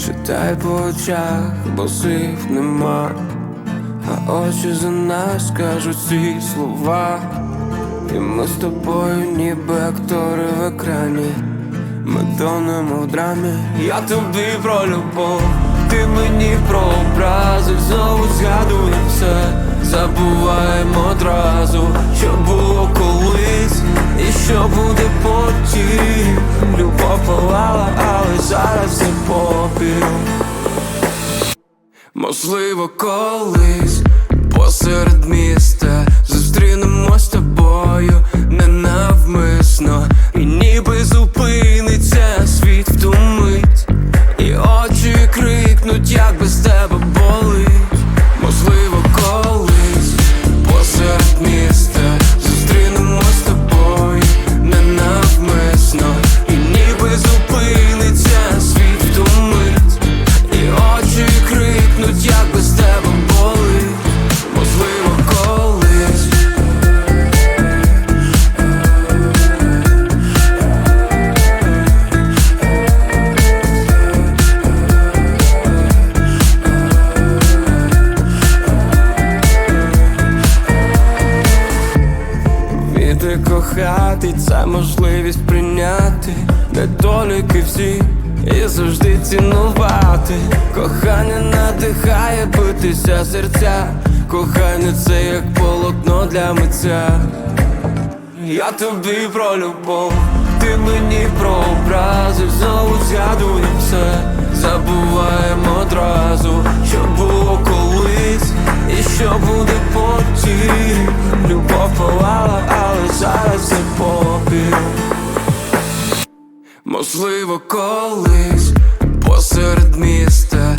читай по очах, бо слів нема, а очі за нас скажуть ці слова. І ми з тобою ніби актори в екрані, ми тонемо в драмі. Я тобі про любов, ти мені про образи. Знову згадуємо все, забуваємо одразу, що було колись і що буде потім. Любов палала, але зараз все попіл. Можливо, колись посеред міста зустрінемось з тобою ненавмисно, і ніби зупиниться світ в ту мить, і очі крикнуть, як без тебе болить. Можливо, колись посеред міста зустрінемось з тобою ненавмисно, і ніби зупиниться світ в ту мить, і очі крикнуть, як без тебе болить. Можливо, колись. Вміти кохати — це можливість прийняти недоліки всі і завжди цінувати. Кохання надихає битися серця, кохання — це як полотно для митця. Я тобі про любов, ти мені про образи. Знову згадуємо все, забуваємо одразу, що було колись і що буде потім. Любов палала, але зараз все попіл. Можливо, колись посеред міста